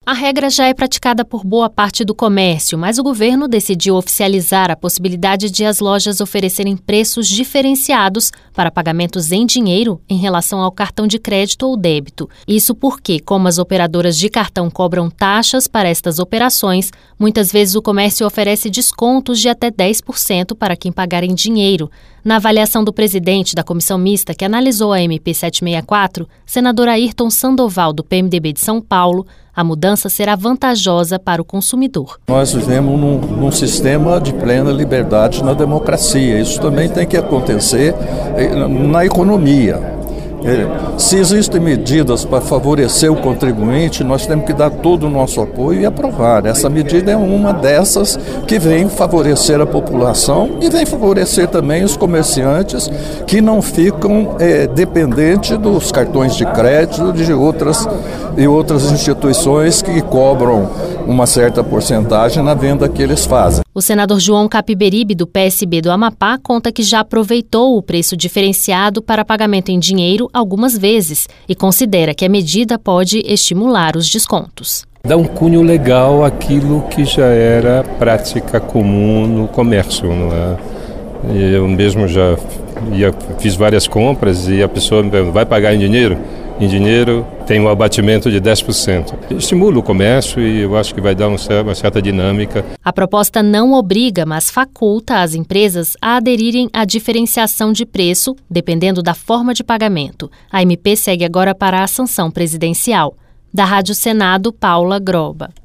A regra já é praticada por boa parte do comércio, mas o governo decidiu oficializar a possibilidade de as lojas oferecerem preços diferenciados para pagamentos em dinheiro em relação ao cartão de crédito ou débito. Isso porque, como as operadoras de cartão cobram taxas para estas operações, muitas vezes o comércio oferece descontos de até 10% para quem pagar em dinheiro. Na avaliação do presidente da comissão mista que analisou a MP 764, senador Ayrton Sandoval, do PMDB de São Paulo, a mudança será vantajosa para o consumidor. Nós vivemos num sistema de plena liberdade na democracia. Isso também tem que acontecer na economia. Se existem medidas para favorecer o contribuinte, nós temos que dar todo o nosso apoio e aprovar. Essa medida é uma dessas que vem favorecer a população e vem favorecer também os comerciantes que não ficam dependentes dos cartões de crédito de outras instituições que cobram uma certa porcentagem na venda que eles fazem. O senador João Capiberibe, do PSB do Amapá, conta que já aproveitou o preço diferenciado para pagamento em dinheiro algumas vezes e considera que a medida pode estimular os descontos. Dá um cunho legal àquilo que já era prática comum no comércio, não é? Eu mesmo já fiz várias compras e a pessoa vai pagar em dinheiro? Em dinheiro tem um abatimento de 10%. Estimula o comércio e eu acho que vai dar uma certa dinâmica. A proposta não obriga, mas faculta as empresas a aderirem à diferenciação de preço, dependendo da forma de pagamento. A MP segue agora para a sanção presidencial. Da Rádio Senado, Paula Groba.